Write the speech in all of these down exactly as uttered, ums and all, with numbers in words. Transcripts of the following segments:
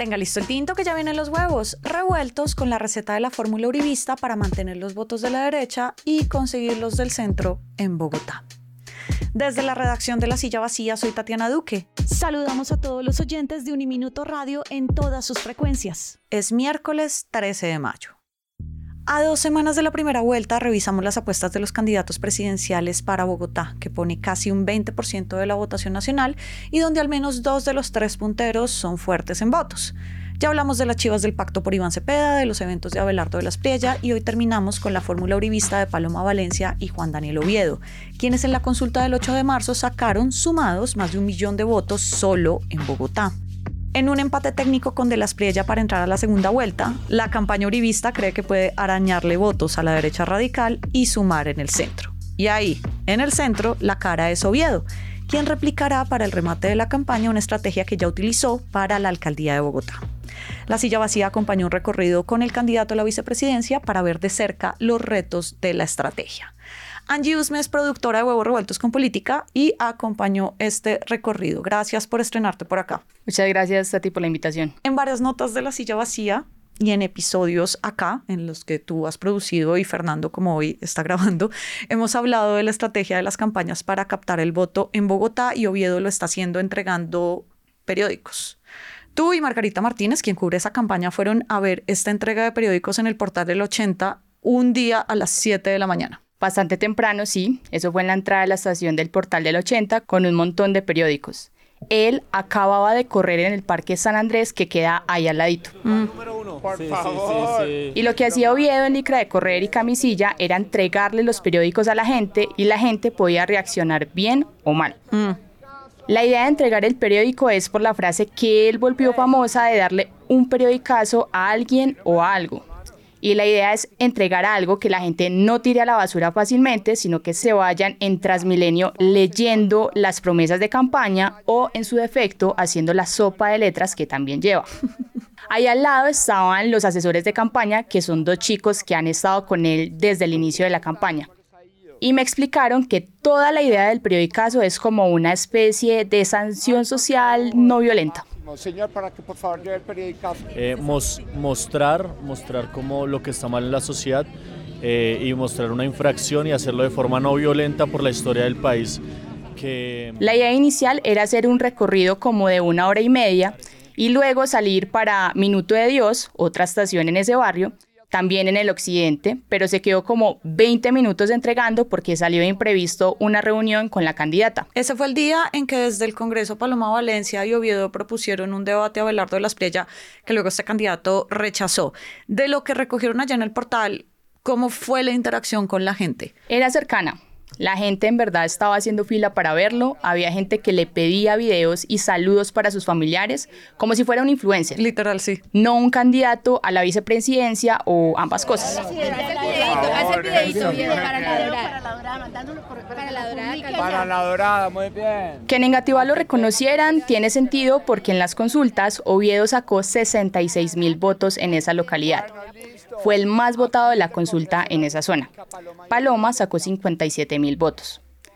Tenga listo el tinto que ya vienen los huevos revueltos con la receta de la fórmula uribista para mantener los votos de la derecha y conseguir los del centro en Bogotá. Desde la redacción de La Silla Vacía, soy Tatiana Duque. Saludamos a todos los oyentes de Uniminuto Radio en todas sus frecuencias. Es miércoles trece de mayo. A dos semanas de la primera vuelta revisamos las apuestas de los candidatos presidenciales para Bogotá, que pone casi un veinte por ciento de la votación nacional y donde al menos dos de los tres punteros son fuertes en votos. Ya hablamos de las chivas del pacto por Iván Cepeda, de los eventos de Abelardo de la Espriella y hoy terminamos con la fórmula uribista de Paloma Valencia y Juan Daniel Oviedo, quienes en la consulta del ocho de marzo sacaron sumados más de un millón de votos solo en Bogotá. En un empate técnico con De la Espriella para entrar a la segunda vuelta, la campaña uribista cree que puede arañarle votos a la derecha radical y sumar en el centro. Y ahí, en el centro, la cara es Oviedo, quien replicará para el remate de la campaña una estrategia que ya utilizó para la alcaldía de Bogotá. La Silla Vacía acompañó un recorrido con el candidato a la vicepresidencia para ver de cerca los retos de la estrategia. Angie Usme es productora de Huevos Revueltos con Política y acompañó este recorrido. Gracias por estrenarte por acá. Muchas gracias, Tati, por la invitación. En varias notas de La Silla Vacía y en episodios acá, en los que tú has producido y Fernando, como hoy está grabando, hemos hablado de la estrategia de las campañas para captar el voto en Bogotá y Oviedo lo está haciendo entregando periódicos. Tú y Margarita Martínez, quien cubre esa campaña, fueron a ver esta entrega de periódicos en el Portal del ochenta un día a las siete de la mañana. Bastante temprano, sí. Eso fue en la entrada de la estación del Portal del ochenta con un montón de periódicos. Él acababa de correr en el Parque San Andrés, que queda ahí al ladito. Mm. Número uno, por sí, favor. Sí, sí, sí. Y lo que hacía Oviedo en licra de correr y camisilla era entregarle los periódicos a la gente y la gente podía reaccionar bien o mal. Mm. La idea de entregar el periódico es por la frase que él volvió famosa de darle un periodicazo a alguien o a algo. Y la idea es entregar algo que la gente no tire a la basura fácilmente, sino que se vayan en Transmilenio leyendo las promesas de campaña o, en su defecto, haciendo la sopa de letras que también lleva. Ahí al lado estaban los asesores de campaña, que son dos chicos que han estado con él desde el inicio de la campaña. Y me explicaron que toda la idea del periodicazo es como una especie de sanción social no violenta. Señor, para que por favor lleve el periodicazo. Eh, mos, mostrar, mostrar como lo que está mal en la sociedad eh, y mostrar una infracción y hacerlo de forma no violenta por la historia del país. Que... La idea inicial era hacer un recorrido como de una hora y media y luego salir para Minuto de Dios, otra estación en ese barrio, también en el occidente, pero se quedó como veinte minutos entregando porque salió de imprevisto una reunión con la candidata. Ese fue el día en que desde el Congreso Paloma Valencia y Oviedo propusieron un debate a Abelardo de la Espriella que luego este candidato rechazó. De lo que recogieron allá en el portal, ¿cómo fue la interacción con la gente? Era cercana. La gente en verdad estaba haciendo fila para verlo, había gente que le pedía videos y saludos para sus familiares, como si fuera un influencer. Literal, sí. No un candidato a la vicepresidencia o ambas cosas. Haz el videito, haz el videito para la dorada, mandándolo para la dorada. Para la dorada, muy bien. Que en Engativá lo reconocieran tiene sentido porque en las consultas Oviedo sacó sesenta y seis mil votos en esa localidad. Fue el más votado de la consulta en esa zona. Paloma sacó cincuenta y siete mil votos.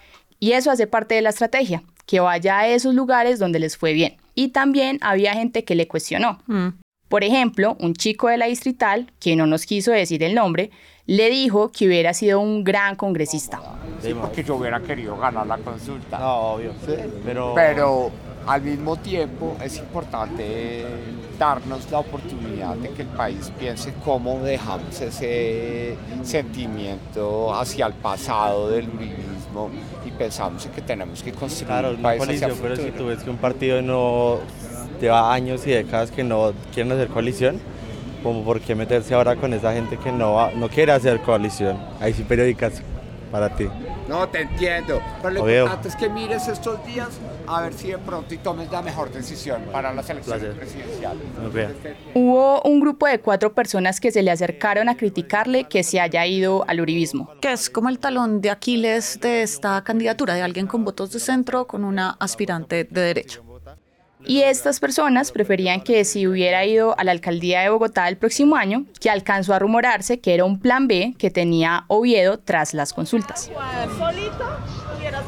Y eso hace parte de la estrategia, que vaya a esos lugares donde les fue bien. Y también había gente que le cuestionó. Mm. Por ejemplo, un chico de la Distrital, que no nos quiso decir el nombre, le dijo que hubiera sido un gran congresista. Sí, porque yo hubiera querido ganar la consulta. No, obvio. Sí, pero... pero al mismo tiempo es importante darnos la oportunidad de que el país piense cómo dejamos ese sentimiento hacia el pasado del uribismo y pensamos en que tenemos que construir claro, un país coalición, hacia pero futuro. si tú ves que un partido no lleva años y décadas que no quieren hacer coalición, como por qué meterse ahora con esa gente que no, va, no quiere hacer coalición. Ahí sí periódicas para ti. No, te entiendo, pero lo Lo importante es que mires estos días a ver si de pronto y tomes la mejor decisión para las elecciones Placer. presidenciales. Hubo un grupo de cuatro personas que se le acercaron a criticarle que se haya ido al uribismo. Que es como el talón de Aquiles de esta candidatura, de alguien con votos de centro, con una aspirante de derecha. Y estas personas preferían que si hubiera ido a la alcaldía de Bogotá el próximo año, que alcanzó a rumorarse que era un plan B que tenía Oviedo tras las consultas. ¿Solito hubieras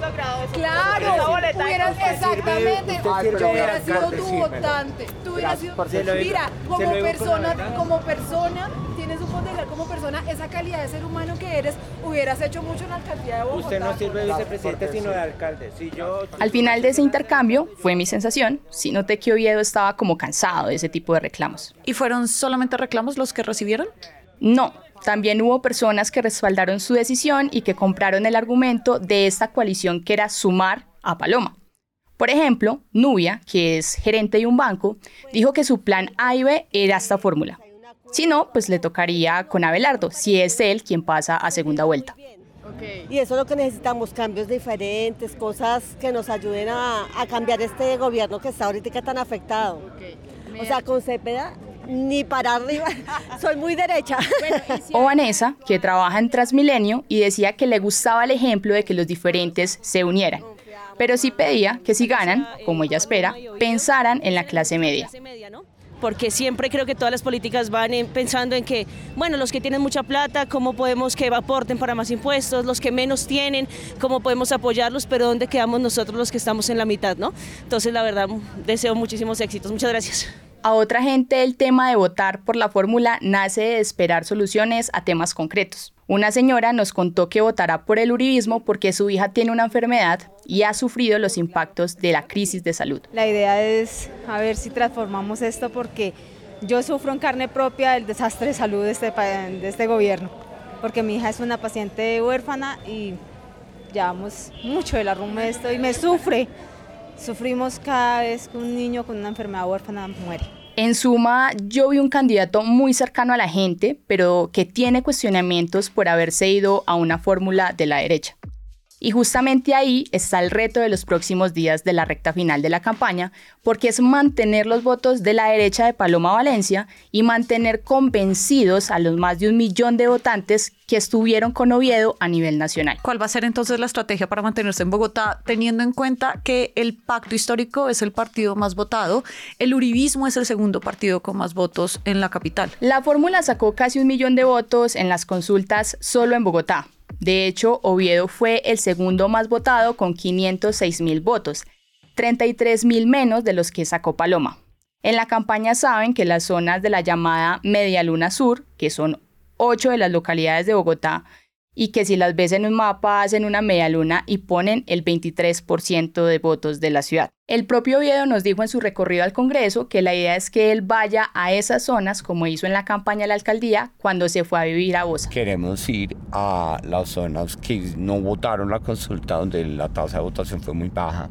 logrado eso. Claro, hubieras, exactamente, yo hubiera sido tu votante. Tú hubieras sido, mira, como persona, como persona, tienes un potencial como persona, esa calidad de ser humano que eres, hubieras hecho mucho en la alcaldía de Bogotá. Usted no sirve de vicepresidente, sino de alcalde. Si yo... Al final de ese intercambio, fue mi sensación, sí noté que Oviedo estaba como cansado de ese tipo de reclamos. ¿Y fueron solamente reclamos los que recibieron? No, también hubo personas que respaldaron su decisión y que compraron el argumento de esta coalición que era sumar a Paloma. Por ejemplo, Nubia, que es gerente de un banco, dijo que su plan A y B era esta fórmula. Si no, pues le tocaría con Abelardo, si es él quien pasa a segunda vuelta. Okay. Y eso es lo que necesitamos, cambios diferentes, cosas que nos ayuden a, a cambiar este gobierno que está ahorita tan afectado. Okay. O sea, con Cepeda ni para arriba, soy muy derecha. O Vanessa, que trabaja en Transmilenio y decía que le gustaba el ejemplo de que los diferentes se unieran. Pero sí pedía que si ganan, como ella espera, pensaran en la clase media. Porque siempre creo que todas las políticas van en, pensando en que, bueno, los que tienen mucha plata, cómo podemos que aporten para más impuestos, los que menos tienen, cómo podemos apoyarlos, pero ¿dónde quedamos nosotros los que estamos en la mitad, no? Entonces, la verdad, deseo muchísimos éxitos. Muchas gracias. A otra gente el tema de votar por la fórmula nace de esperar soluciones a temas concretos. Una señora nos contó que votará por el uribismo porque su hija tiene una enfermedad y ha sufrido los impactos de la crisis de salud. La idea es a ver si transformamos esto porque yo sufro en carne propia el desastre de salud de este, de este gobierno, porque mi hija es una paciente huérfana y llevamos mucho de la rumba de esto y me sufre. Sufrimos cada vez que un niño con una enfermedad huérfana muere. En suma, yo vi un candidato muy cercano a la gente, pero que tiene cuestionamientos por haberse ido a una fórmula de la derecha. Y justamente ahí está el reto de los próximos días de la recta final de la campaña, porque es mantener los votos de la derecha de Paloma Valencia y mantener convencidos a los más de un millón de votantes que estuvieron con Oviedo a nivel nacional. ¿Cuál va a ser entonces la estrategia para mantenerse en Bogotá, teniendo en cuenta que el Pacto Histórico es el partido más votado, el uribismo es el segundo partido con más votos en la capital? La fórmula sacó casi un millón de votos en las consultas solo en Bogotá. De hecho, Oviedo fue el segundo más votado con quinientos seis mil votos, treinta y tres mil menos de los que sacó Paloma. En la campaña saben que las zonas de la llamada Media Luna Sur, que son ocho de las localidades de Bogotá, y que si las ves en un mapa hacen una media luna y ponen el veintitrés por ciento de votos de la ciudad. El propio Oviedo nos dijo en su recorrido al Congreso que la idea es que él vaya a esas zonas, como hizo en la campaña de la alcaldía, cuando se fue a vivir a Bosa. Queremos ir a las zonas que no votaron la consulta, donde la tasa de votación fue muy baja,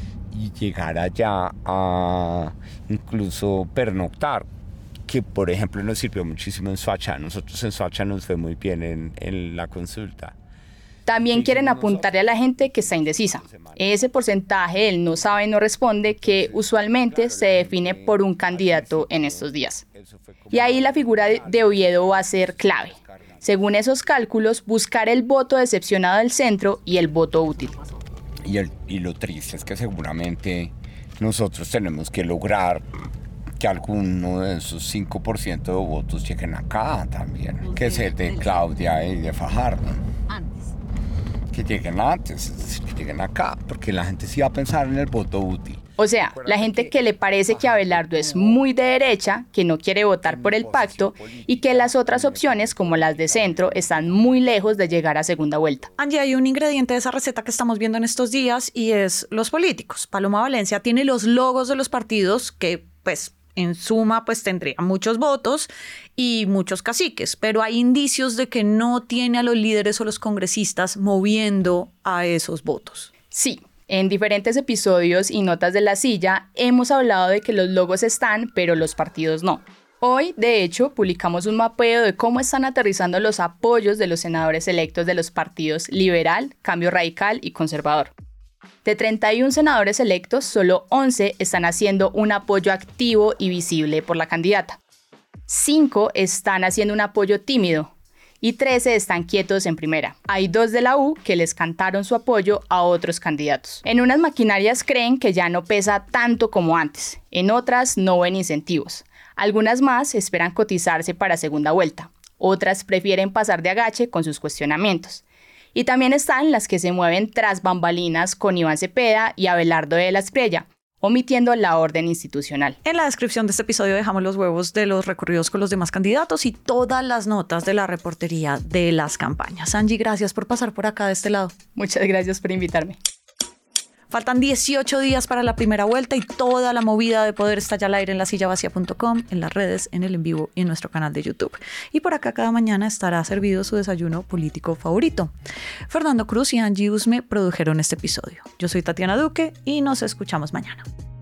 y llegar allá a incluso pernoctar, que por ejemplo nos sirvió muchísimo en Soacha. Nosotros en Soacha nos fue muy bien en, en la consulta. También quieren apuntarle a la gente que está indecisa. Ese porcentaje del no sabe, no responde, que usualmente se define por un candidato en estos días. Y ahí la figura de Oviedo va a ser clave. Según esos cálculos, buscar el voto decepcionado del centro y el voto útil. Y, el, y lo triste es que seguramente nosotros tenemos que lograr que alguno de esos cinco por ciento de votos lleguen acá también, que es el de Claudia y de Fajardo. Antes. Que lleguen antes, es decir, que lleguen acá, porque la gente sí va a pensar en el voto útil. O sea, la gente que le parece que Abelardo es muy de derecha, que no quiere votar por el pacto y que las otras opciones, como las de centro, están muy lejos de llegar a segunda vuelta. Angie, hay un ingrediente de esa receta que estamos viendo en estos días y es los políticos. Paloma Valencia tiene los logos de los partidos que, pues, en suma, pues tendría muchos votos y muchos caciques, pero hay indicios de que no tiene a los líderes o los congresistas moviendo a esos votos. Sí, en diferentes episodios y notas de La Silla hemos hablado de que los logos están, pero los partidos no. Hoy, de hecho, publicamos un mapeo de cómo están aterrizando los apoyos de los senadores electos de los partidos Liberal, Cambio Radical y Conservador. De treinta y un senadores electos, solo once están haciendo un apoyo activo y visible por la candidata. cinco están haciendo un apoyo tímido y trece están quietos en primera. Hay dos de la U que les cantaron su apoyo a otros candidatos. En unas maquinarias creen que ya no pesa tanto como antes, en otras no ven incentivos. Algunas más esperan cotizarse para segunda vuelta, otras prefieren pasar de agache con sus cuestionamientos. Y también están las que se mueven tras bambalinas con Iván Cepeda y Abelardo de la Espriella, omitiendo la orden institucional. En la descripción de este episodio dejamos los huevos de los recorridos con los demás candidatos y todas las notas de la reportería de las campañas. Angie, gracias por pasar por acá de este lado. Muchas gracias por invitarme. Faltan dieciocho días para la primera vuelta y toda la movida de Poder está ya al aire en la silla vacía punto com, en las redes, en el en vivo y en nuestro canal de YouTube. Y por acá cada mañana estará servido su desayuno político favorito. Fernando Cruz y Angie Usme produjeron este episodio. Yo soy Tatiana Duque y nos escuchamos mañana.